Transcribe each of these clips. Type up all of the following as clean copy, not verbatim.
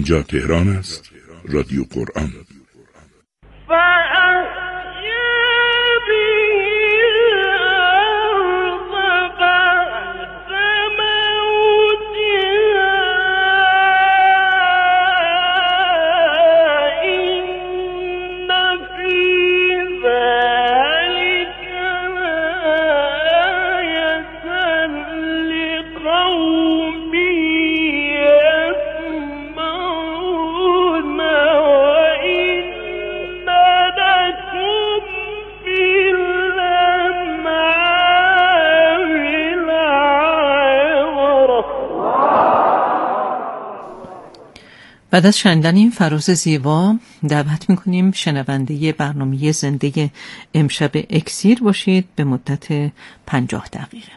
اینجا تهران است، رادیو قرآن. بعد از شنیدن این فراز زیبا دعوت میکنیم شنونده برنامه زنده امشب اکسیر باشید به مدت 50 دقیقه.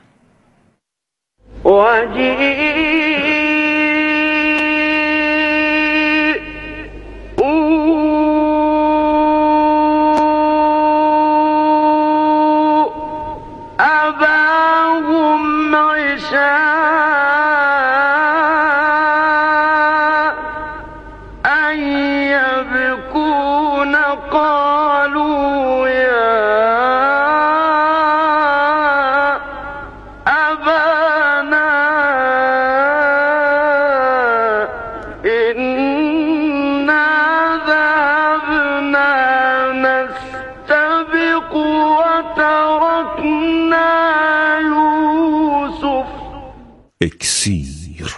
اکسیر.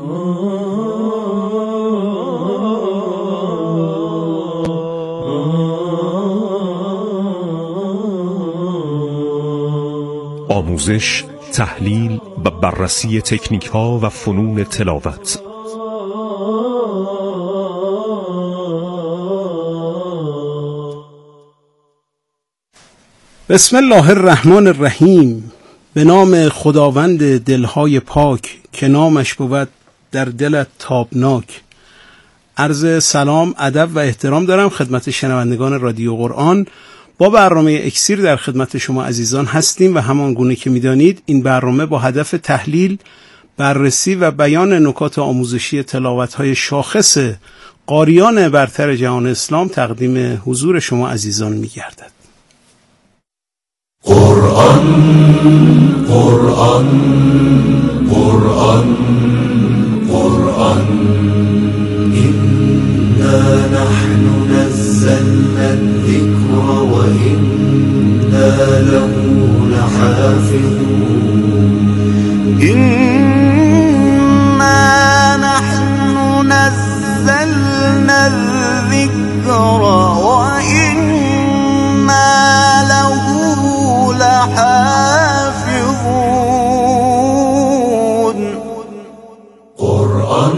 آموزش، تحلیل و بررسی تکنیک‌ها و فنون تلاوت. بسم الله الرحمن الرحیم. به نام خداوند دلهای پاک که نامش بود در دلت تابناک. عرض سلام، ادب و احترام دارم خدمت شنوندگان رادیو قرآن. با برنامه اکسیر در خدمت شما عزیزان هستیم و همان گونه که می‌دانید این برنامه با هدف تحلیل، بررسی و بیان نکات آموزشی تلاوت‌های شاخص قاریان برتر جهان اسلام تقدیم حضور شما عزیزان می‌گردد. قرآن قرآن قرآن قرآن إنا نحن نزلنا الذكر وإنا له لحافظون إنا نحن نزلنا الذكر وإنا له حافظون. قرآن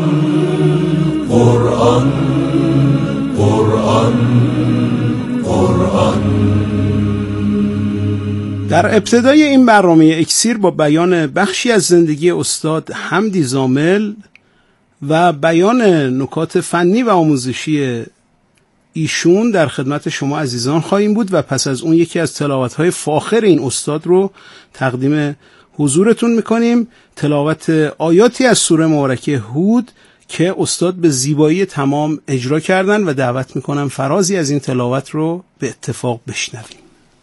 قرآن قرآن قرآن. در ابتدای این برنامه اکسیر با بیان بخشی از زندگی استاد حمدی زامل و بیان نکات فنی و آموزشی ایشون در خدمت شما عزیزان خواهیم بود و پس از اون یکی از تلاوت‌های فاخر این استاد رو تقدیم حضورتون میکنیم. تلاوت آیاتی از سوره مبارکه هود که استاد به زیبایی تمام اجرا کردن و دعوت میکنم فرازی از این تلاوت رو به اتفاق بشنویم.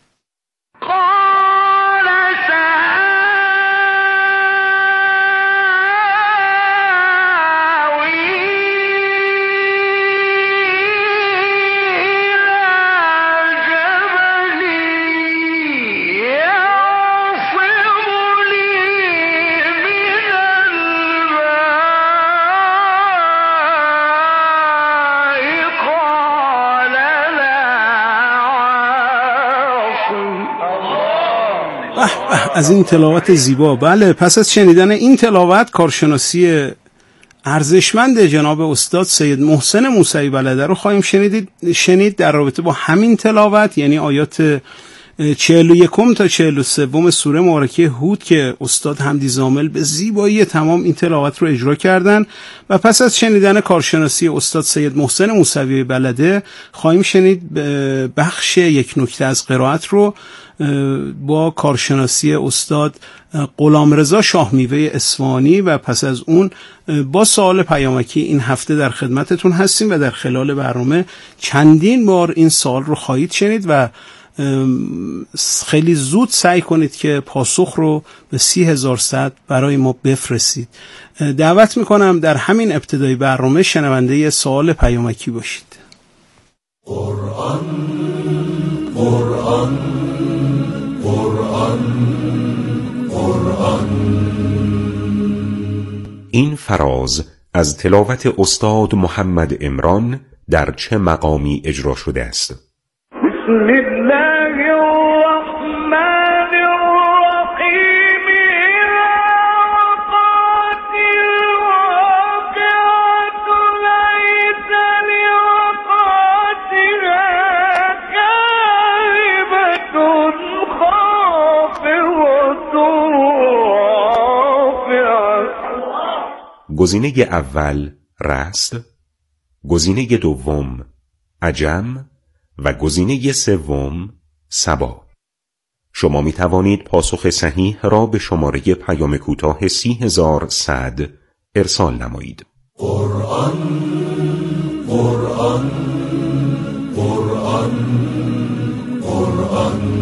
از این تلاوت زیبا. بله، پس از شنیدن این تلاوت کارشناسی ارزشمند جناب استاد سید محسن موسوی بلده رو خواهیم شنید در رابطه با همین تلاوت، یعنی آیات 41 تا 43 سوره مبارکه هود که استاد حمدی زامل به زیبایی تمام این تلاوت رو اجرا کردن. و پس از شنیدن کارشناسی استاد سید محسن موسوی بلده خواهیم شنید بخش یک نکته از قرائت رو با کارشناسی استاد غلامرضا شاهمیوه اصفهانی و پس از اون با سوال پیامکی این هفته در خدمتتون هستیم و در خلال برنامه چندین بار این سوال رو خواهید شنید و خیلی زود سعی کنید که پاسخ رو به 30,000 صد برای ما بفرستید. دعوت میکنم در همین ابتدای برنامه شنونده سوال پیامکی باشید. قرآن قرآن قرآن قرآن. این فراز از تلاوت استاد محمد عمران در چه مقامی اجرا شده است؟ بسم الله الرحمن الرحیم. وقعت الواقعة ليس لوقعتها كاذبة خافضة رافعة. گزینه اول رست، گزینه دوم عجم و گزینه سوم سبا. شما می توانید پاسخ صحیح را به شماره پیام کوتاه 30,100 ارسال نمایید. قرآن قرآن قرآن قرآن.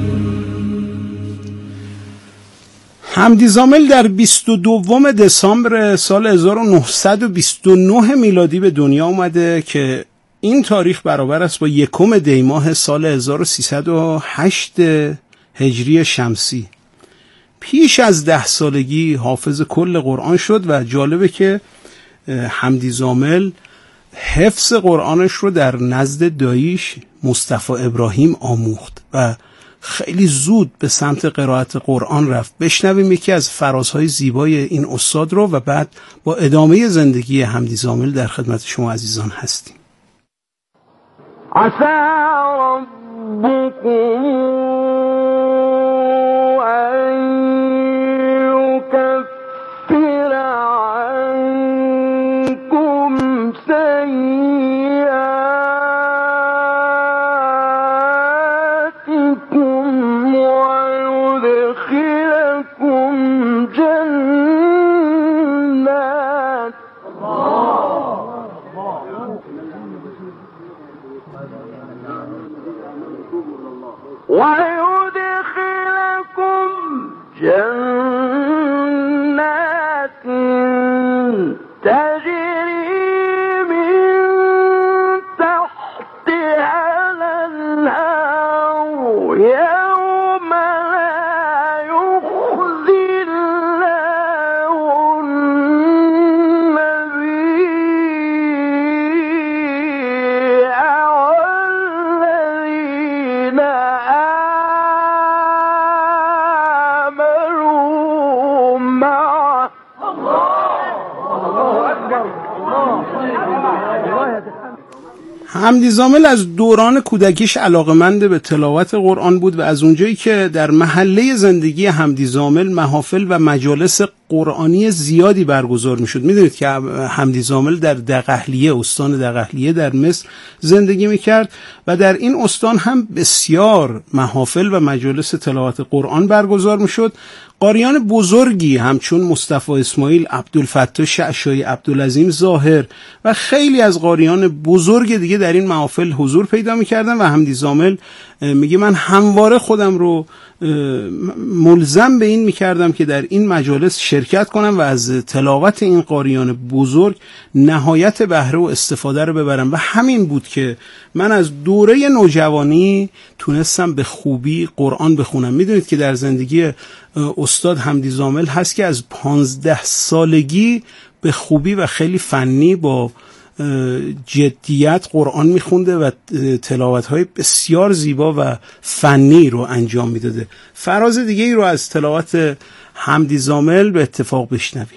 حمدی زامل در 22 دسامبر سال 1929 میلادی به دنیا آمده که این تاریخ برابر است با 1 دی ماه سال 1308 هجری شمسی. پیش از 10 سالگی حافظ کل قرآن شد و جالبه که حمدی زامل حفظ قرآنش رو در نزد داییش مصطفی ابراهیم آموخت و خیلی زود به سمت قرائت قرآن رفت. بشنویم یکی از فرازهای زیبای این استاد رو و بعد با ادامه زندگی حمدی زامل در خدمت شما عزیزان هستیم. عسى ربكم أن يكفر عنكم سيئاتكم ويدخلكم جنات. ويدخلكم جنات تجري من تحتها الأنهار يوم لا يخزي الله النبي والذين آمنوا معه. حمدی زامل از دوران کودکیش علاقه‌مند به تلاوت قرآن بود و از اونجایی که در محله زندگی حمدی زامل محافل و مجالس قرآنی زیادی برگزار میشد. میدونید که حمدی زامل در دقهلیه، استان دقهلیه در مصر زندگی میکرد و در این استان هم بسیار محافل و مجالس تلاوت قرآن برگزار میشد. قاریان بزرگی همچون مصطفی اسماعیل، عبدالفتاح شعشایی، عبدالعظیم ظاهر و خیلی از قاریان بزرگ دیگه در این محافل حضور پیدا میکردن و حمدی زامل میگه من همواره خودم رو ملزم به این میکردم که در این مجالس شرکت کنم و از تلاوت این قاریان بزرگ نهایت بهره و استفاده رو ببرم و همین بود که من از دوره نوجوانی تونستم به خوبی قرآن بخونم. میدونید که در زندگی استاد حمدی زامل هست که از 15 سالگی به خوبی و خیلی فنی با جدیت قرآن میخونده و تلاوت‌های بسیار زیبا و فنی رو انجام میداده. فراز دیگه ای رو از تلاوت حمدی زامل به اتفاق بشنویم.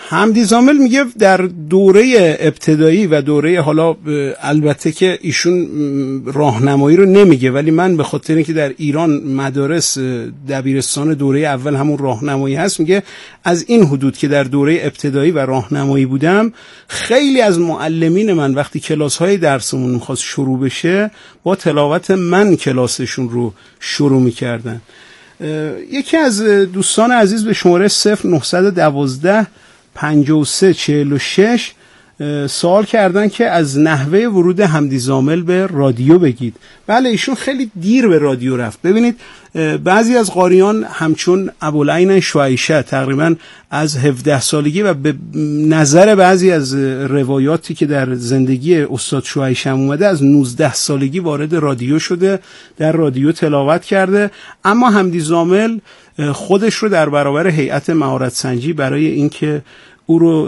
حمدی زامل میگه در دوره ابتدایی و دوره حالا البته که ایشون راهنمایی رو نمیگه، ولی من به خاطر اینکه در ایران مدارس دبیرستان دوره اول همون راهنمایی هست، میگه از این حدود که در دوره ابتدایی و راهنمایی بودم، خیلی از معلمین من وقتی کلاس‌های درسمون می‌خواست شروع بشه با تلاوت من کلاسشون رو شروع می‌کردن. یکی از دوستان عزیز به شماره 0912 5346 سوال کردن که از نحوه ورود حمدی زامل به رادیو بگید. بله، ایشون خیلی دیر به رادیو رفت. ببینید بعضی از قاریان همچون ابوالعین شعیشه تقریبا از 17 سالگی و به نظر بعضی از روایاتی که در زندگی استاد شعیشه اومده از 19 سالگی وارد رادیو شده، در رادیو تلاوت کرده. اما حمدی زامل خودش رو در برابر هیئت مهارت سنجی برای اینکه او رو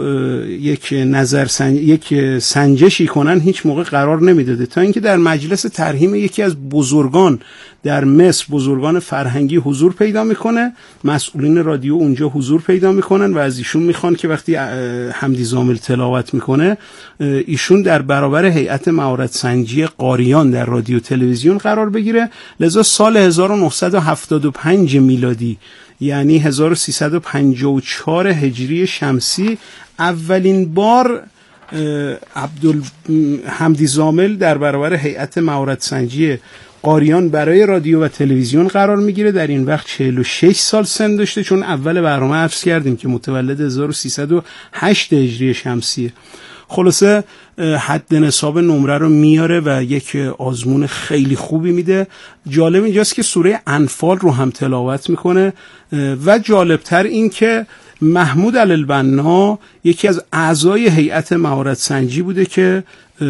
یک سنجشی کنن هیچ موقع قرار نمیداده، تا اینکه در مجلس ترحیم یکی از بزرگان در مصر، بزرگان فرهنگی حضور پیدا میکنه، مسئولین رادیو اونجا حضور پیدا میکنن و از ایشون میخوان که وقتی حمدی زامل تلاوت میکنه ایشون در برابر هیئت مهارت سنجی قاریان در رادیو تلویزیون قرار بگیره. لذا سال 1975 میلادی یعنی 1354 هجری شمسی اولین بار حمدی زامل در برابر هیئت مهارت سنجی قاریان برای رادیو و تلویزیون قرار میگیره. در این وقت 46 سال سن داشته، چون اول برنامه عرض کردیم که متولد 1308 هجری شمسیه. خلاصه حد نصاب نمره رو میاره و یک آزمون خیلی خوبی میده. جالب اینجاست که سوره انفال رو هم تلاوت میکنه و جالبتر این که محمود علی‌البنا یکی از اعضای هیئت مهارت سنجی بوده که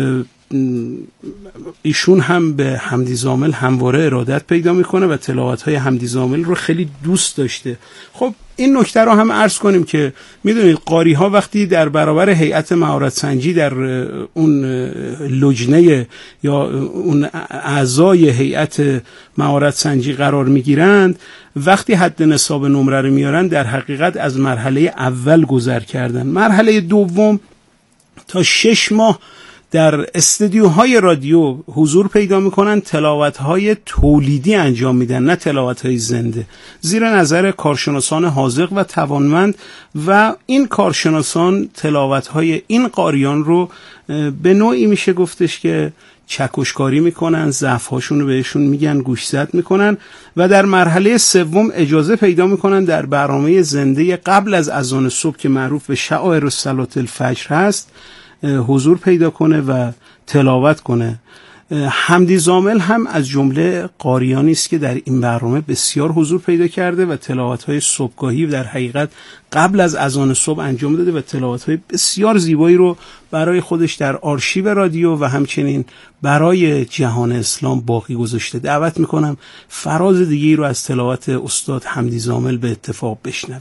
ایشون هم به حمدی زامل همواره ارادت پیدا میکنه و تلاوت‌های حمدی زامل رو خیلی دوست داشته. خب این نکته رو هم عرض کنیم که میدونید قاری ها وقتی در برابر هیئت مهارت سنجی در اون لجنه یا اون اعضای هیئت مهارت سنجی قرار میگیرند، وقتی حد نصاب نمره رو میارن در حقیقت از مرحله اول گذر کردن. مرحله دوم تا 6 ماه در استودیوهای رادیو حضور پیدا میکنن، تلاوت‌های تولیدی انجام میدن، نه تلاوت‌های زنده، زیر نظر کارشناسان حاذق و توانمند. و این کارشناسان تلاوت‌های این قاریان رو به نوعی میشه گفتش که چکشکاری میکنن، ضعف‌هاشون رو بهشون میگن، گوشزد میکنن و در مرحله سوم اجازه پیدا میکنن در برنامه زنده قبل از اذان صبح که معروف به شعائر صلاة الفجر هست حضور پیدا کنه و تلاوت کنه. حمدی زامل هم از جمله قاریانی است که در این برنامه بسیار حضور پیدا کرده و تلاوت‌های صبحگاهی در حقیقت قبل از اذان صبح انجام داده و تلاوت‌های بسیار زیبایی رو برای خودش در آرشیو رادیو و همچنین برای جهان اسلام باقی گذاشته. دعوت میکنم فراز دیگه‌ای رو از تلاوت استاد حمدی زامل به اتفاق بشنویم.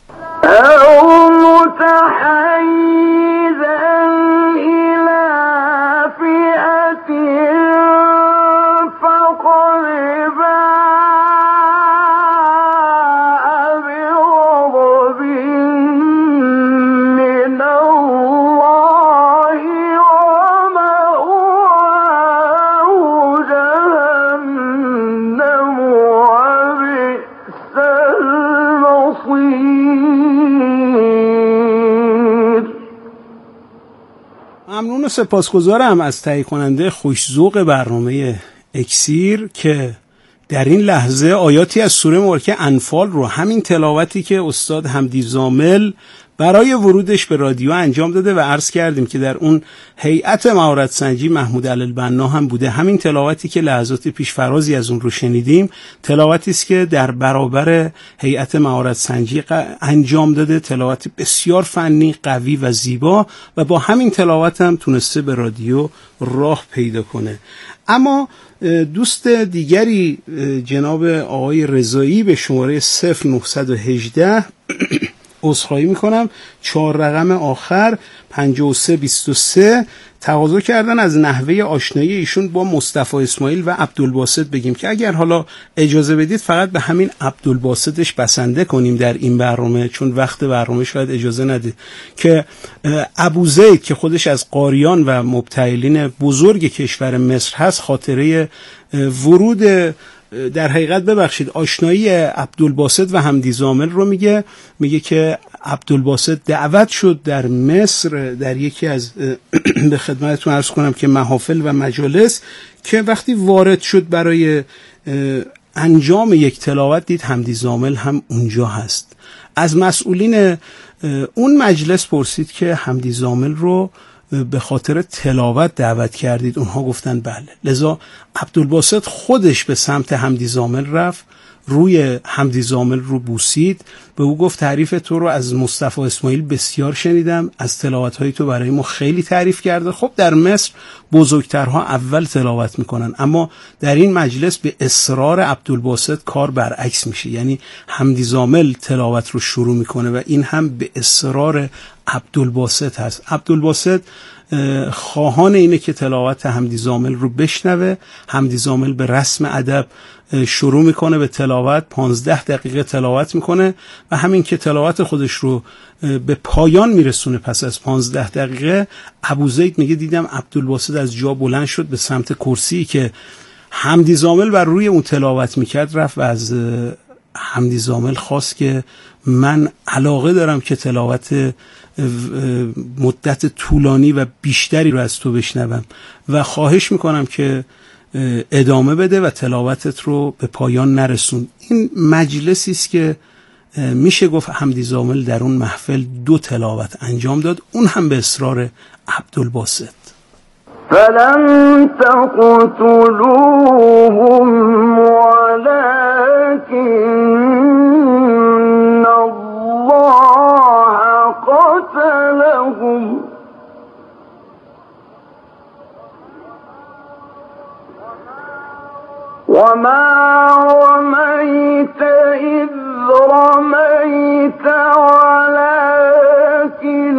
ممنون و سپاسگزارم از تهیه کننده خوش‌ذوق برنامه اکسیر که در این لحظه آیاتی از سوره مبارکه انفال رو، همین تلاوتی که استاد حمدی زامل برای ورودش به رادیو انجام داده و عرض کردیم که در اون هیئت مهارت سنجی محمود علی‌البنا هم بوده، همین تلاوتی که لحظات پیش فرازی از اون رو شنیدیم تلاوتی است که در برابر هیئت مهارت سنجی انجام داده، تلاوت بسیار فنی، قوی و زیبا، و با همین تلاوت هم تونسته به رادیو راه پیدا کنه. اما دوست دیگری جناب آقای رضایی به شماره 0918 عذرخواهی میکنم 4 رقم آخر 5323 تقاضا کردن از نحوه آشنایی ایشون با مصطفی اسماعیل و عبدالباسط بگیم که اگر حالا اجازه بدید فقط به همین عبدالباسطش بسنده کنیم در این برنامه، چون وقت برنامه شاید اجازه نده. که ابوزید که خودش از قاریان و مبتهلین بزرگ کشور مصر هست، خاطره ورود در حقیقت آشنایی عبدالباسط و حمدی زامل رو میگه که عبدالباسط دعوت شد در مصر در یکی از به خدمتتون عرض کنم که محافل و مجالس، که وقتی وارد شد برای انجام یک تلاوت دید حمدی زامل هم اونجا هست. از مسئولین اون مجلس پرسید که حمدی زامل رو به خاطر تلاوت دعوت کردید؟ اونها گفتن بله. لذا عبدالباسط خودش به سمت حمدی زامل رفت، روی حمدی زامل رو بوسید، به او گفت تعریف تو رو از مصطفی اسماعیل بسیار شنیدم، از تلاوت‌های تو برای ما خیلی تعریف کرده. خب در مصر بزرگترها اول تلاوت میکنن، اما در این مجلس به اصرار عبدالباسط کار برعکس میشه، یعنی حمدی زامل تلاوت رو شروع میکنه و این هم به اصرار عبدالباسط هست. عبدالباسط خواهان اینه که تلاوت حمدی زامل رو بشنوه. حمدی زامل به رسم ادب شروع میکنه به تلاوت، 15 دقیقه تلاوت میکنه و همین که تلاوت خودش رو به پایان میرسونه پس از 15 دقیقه ابوزید میگه دیدم عبدالباسط از جا بلند شد به سمت کرسی که حمدی زامل بر روی اون تلاوت میکرد رفت و از حمدی زامل خواست که من علاقه دارم که تلاوت مدت طولانی و بیشتری رو از تو بشنوم و خواهش میکنم که ادامه بده و تلاوتت رو به پایان نرسون. این مجلسی است که میشه گفت حمدی زامل در اون محفل 2 تلاوت انجام داد، اون هم به اصرار عبدالباسط. فلم تقتلوهم ولكن الله قتلهم وما رميت إذ رميت ولكن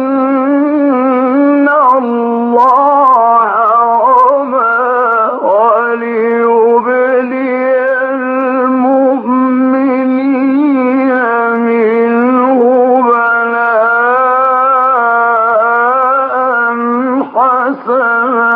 الله رمى وليبلي المؤمنين منه بلاء حسنا.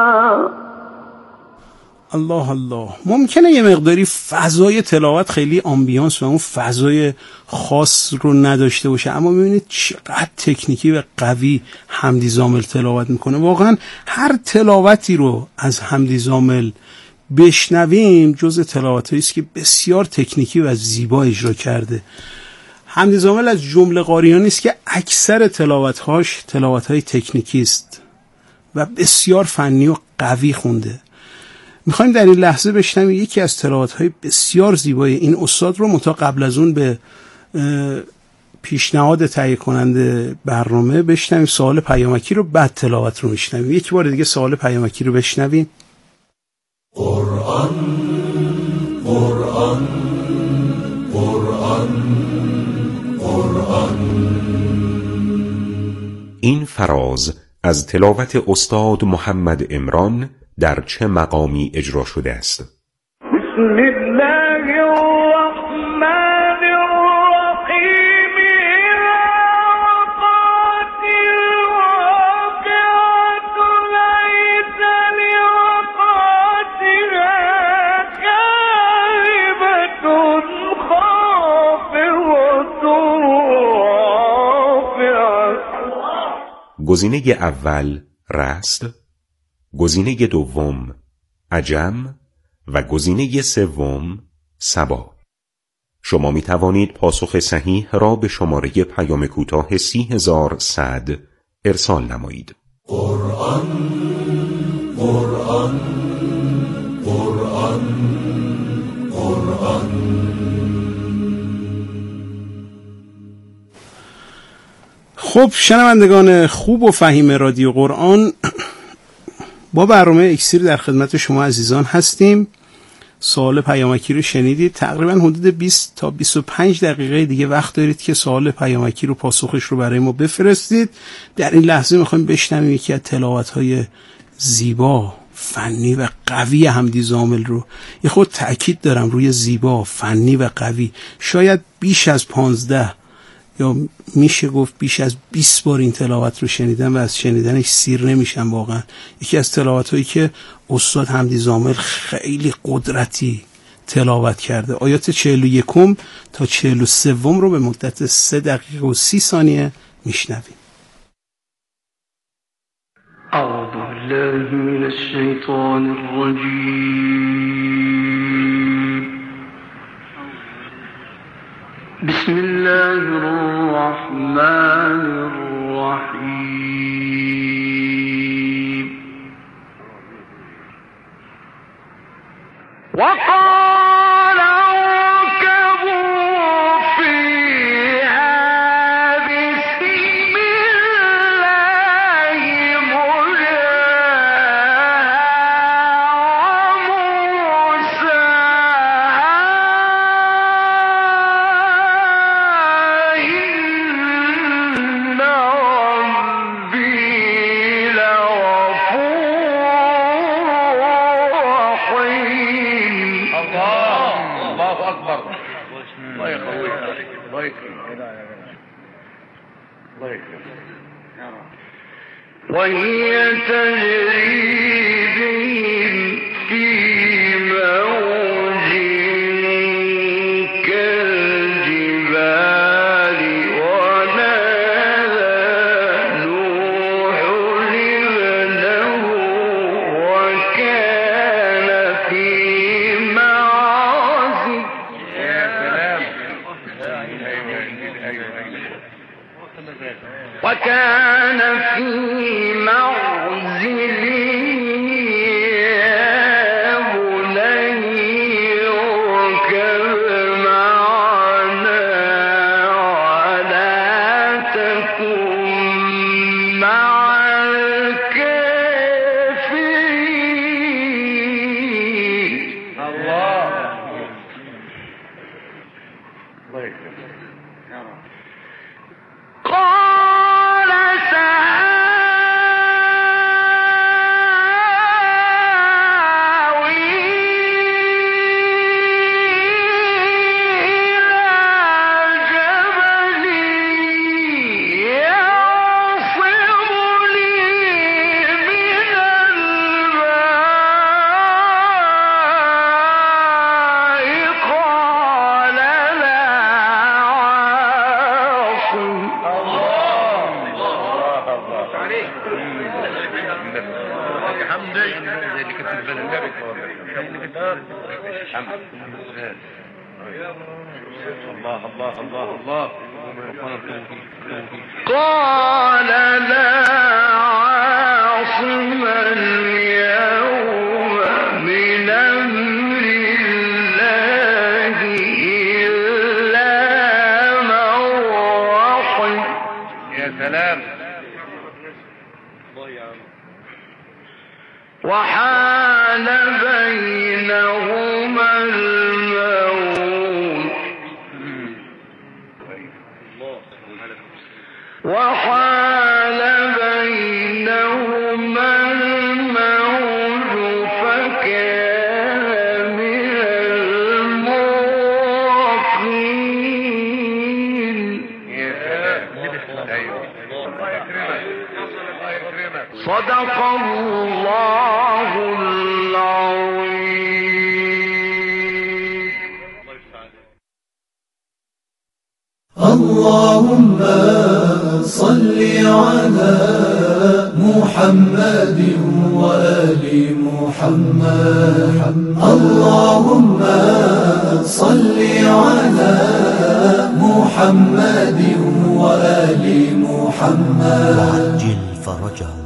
الله الله. ممکنه یه مقداری فضای تلاوت خیلی آمبیانس و اون فضای خاص رو نداشته باشه، اما ببینید چقدر تکنیکی و قوی حمدی زامل تلاوت میکنه. واقعا هر تلاوتی رو از حمدی زامل بشنویم جز تلاوتایی است که بسیار تکنیکی و زیبا اجرا کرده. حمدی زامل از جمله قاریانی است که اکثر تلاوت‌هاش تلاوت‌های تکنیکی است و بسیار فنی و قوی خونده. میخوایم در این لحظه بشنویم یکی از تلاوت‌های بسیار زیبای این استاد رو، متا قبل از اون به پیشنهاد تهیه کننده برنامه بشنویم سوال پیامکی رو، بعد تلاوت رو میشنویم. یک بار دیگه سوال پیامکی رو بشنویم. قرآن قرآن قرآن قرآن. این فراز از تلاوت استاد محمد عمران در چه مقامی اجرا شده است؟ بسم الله الرحمن الرحیم. وقعت الواقعة ليس لوقعتها كاذبة خافضة رافعة. گزینه اول رست، گزینه دوم عجم و گزینه سوم سبا. شما می توانید پاسخ صحیح را به شماره پیام کوتاه 30100 ارسال نمایید. قرآن قرآن قرآن قرآن. خب شنوندگان خوب و فهیم رادیو قرآن، با برنامه اکسیر در خدمت شما عزیزان هستیم. سوال پیامکی رو شنیدید. تقریبا حدود 20 تا 25 دقیقه دیگه وقت دارید که سوال پیامکی رو پاسخش رو برای ما بفرستید. در این لحظه میخوایم بشنویم یکی از تلاوت‌های زیبا، فنی و قوی حمدی زامل رو یه خود تأکید دارم روی زیبا، فنی و قوی، شاید بیش از 15 یا میشه گفت بیش از 20 بار این تلاوت رو شنیدم و از شنیدنش سیر نمیشم. واقعا یکی از تلاوت هایی که استاد حمدی زامل خیلی قدرتی تلاوت کرده. آیات 41 تا 43 رو به مدت 3 دقیقه و 30 ثانیه میشنویم. أعوذ بالله من الشيطان الرجيم. بسم الله الرحمن الرحيم. وقال اركبوا فيها بسم الله مجراها ومرساها إن ربي لغفور رحيم. الله أكبر. الله يخليك. الله يكرمك. الله يكرمك. وهي تجري بهم في موج كالجبال ونادى نوح ابنه وكان في معزل. يا سلام. وكان في معزل يا بني اركب معنا ولا تكن مع الكافرين. الله. الله يكرمك. قال سآوي إلى جبل يعصمني من الماء. قال لا عاصم. حمد زي اللي كنت بلغك الله الله الله الله. قال لا عاصم اليوم من أمر الله إلا من رحم. يا سلام. وحال بينهما الموت. وحال بينهما الموت فكان من المغرقين. يا سلام. ايوه. الله يكرمك. الله يكرمك. صدق الله العظيم. اللهم صل على محمد وآل محمد. اللهم صل على محمد وآل محمد وعجل فرجهم.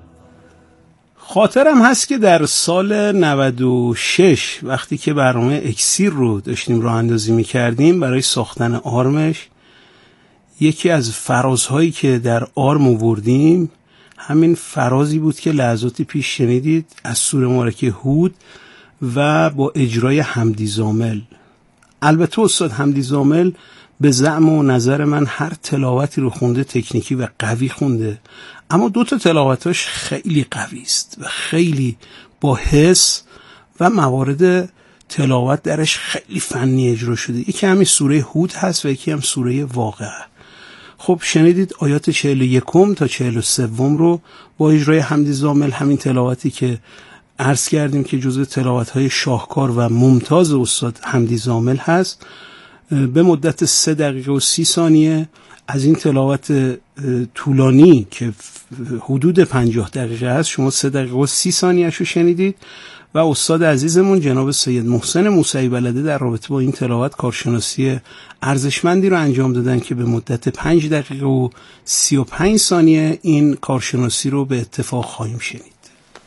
خاطرم هست که در سال 96 وقتی که برنامه اکسیر رو داشتیم راه اندازی می کردیم برای ساختن آرمش، یکی از فرازهایی که در آرم آوردیم همین فرازی بود که لحظاتی پیش شنیدید از سوره مبارکه هود و با اجرای حمدی زامل. البته استاد حمدی زامل به زعم و نظر من هر تلاوتی رو خونده تکنیکی و قوی خونده، اما 2 تلاوتاش خیلی قوی است و خیلی با حس و موارد تلاوت درش خیلی فنی اجرا شده. یکی همین سوره هود هست و یکی هم سوره واقعه. خب شنیدید آیات 41 تا 43 رو با اجرای حمدی زامل، همین تلاوتی که عرض کردیم که جزو تلاوت‌های شاهکار و ممتاز استاد حمدی زامل هست، به مدت 3 دقیقه و 30 ثانیه از این تلاوت طولانی که حدود 50 دقیقه هست شما 3 دقیقه و 30 ثانیه شو شنیدید و استاد عزیزمون جناب سید محسن موسوی بلده در رابطه با این تلاوت کارشناسی ارزشمندی رو انجام دادن که به مدت 5 دقیقه و 35 ثانیه این کارشناسی رو به اتفاق خواهیم شنید.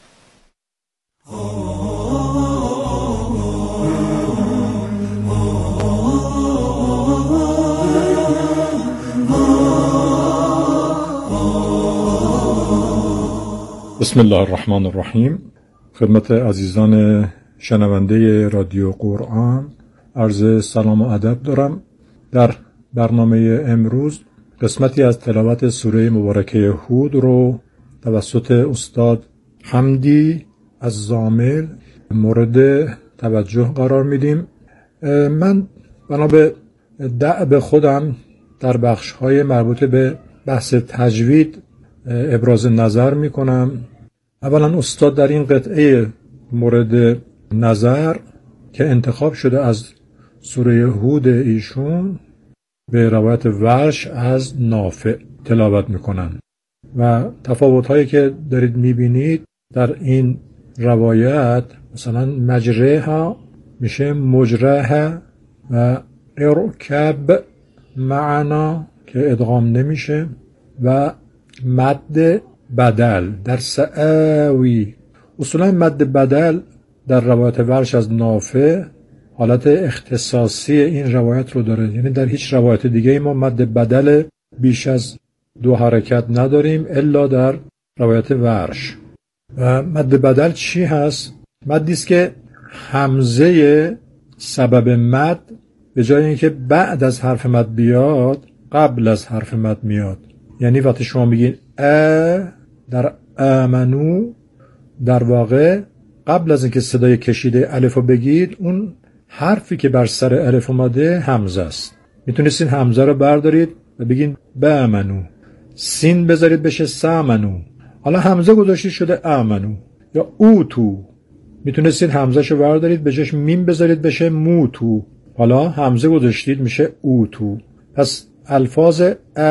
بسم الله الرحمن الرحیم. خدمت عزیزان شنونده رادیو قرآن عرض سلام و ادب دارم. در برنامه امروز قسمتی از تلاوت سوره مبارکه هود رو توسط استاد حمدی از زامل مورد توجه قرار میدیم. من بنا به دأب خودم در بخش‌های مربوط به بحث تجوید ابراز نظر میکنم. اولا استاد در این قطعه مورد نظر که انتخاب شده از سوره هود ایشون به روایت ورش از نافع تلاوت میکنن و تفاوت‌هایی که دارید میبینید در این روایت، مثلا مجرها میشه مجرها و ارکب معنا که ادغام نمیشه و مد بدل در سعوی. اصولا مد بدل در روایت ورش از نافع حالت اختصاصی این روایت رو داره، یعنی در هیچ روایت دیگه ما مد بدل بیش از 2 حرکت نداریم الا در روایت ورش. و مد بدل چی هست؟ مدی است که همزه سبب مد به جای اینکه بعد از حرف مد بیاد قبل از حرف مد میاد. یعنی وقتی شما میگین در آمنو، در واقع قبل از اینکه صدای کشیده الف رو بگید اون حرفی که بر سر الف اومده همزه است. میتونستین همزه رو بردارید و بگین بامنو، سین بذارید بشه سامنو. حالا همزه گذاشتید شده آمنو. یا اوتو، میتونستین همزه شو بردارید به جاش میم بذارید بشه موتو. حالا همزه گذاشتید میشه اوتو. پس الفاظ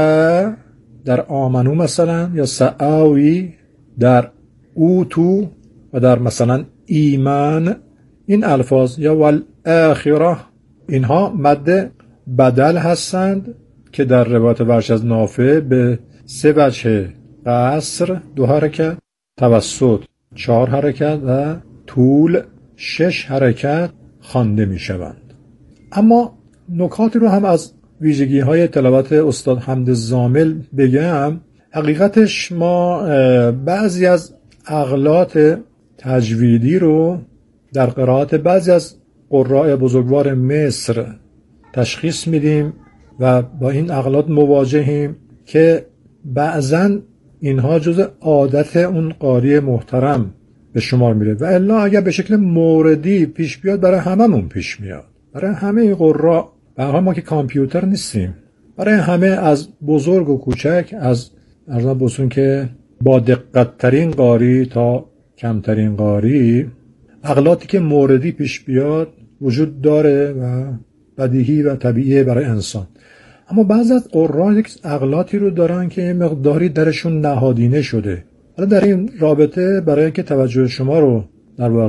در آمنو مثلا یا سعاوی در اوتو و در مثلا ایمان، این الفاظ یا والآخره، اینها مد بدل هستند که در روایت ورش از نافع به 3 وجه: قصر 2 حرکت، توسط 4 حرکت و طول 6 حرکت خوانده می شوند. اما نکاتی رو هم از ویژگی های تلاوت استاد حمد زامل بگم. حقیقتش ما بعضی از اغلاط تجویدی رو در قرائت بعضی از قراء بزرگوار مصر تشخیص میدیم و با این اغلاط مواجهیم که بعضن اینها جز عادت اون قاری محترم به شمار میره و الا اگر به شکل موردی پیش بیاد برای هممون پیش میاد، برای همه قراء. به هر حال ما که کامپیوتر نیستیم، برای همه از بزرگ و کوچک، از ارزان بسون که با دقت ترین قاری تا کمترین قاری، اغلاطی که موردی پیش بیاد وجود داره و بدیهی و طبیعیه برای انسان. اما بعضی از قراء یک اغلاطی رو دارن که مقداری درشون نهادینه شده. حالا در این رابطه برای اینکه توجه شما رو در واقع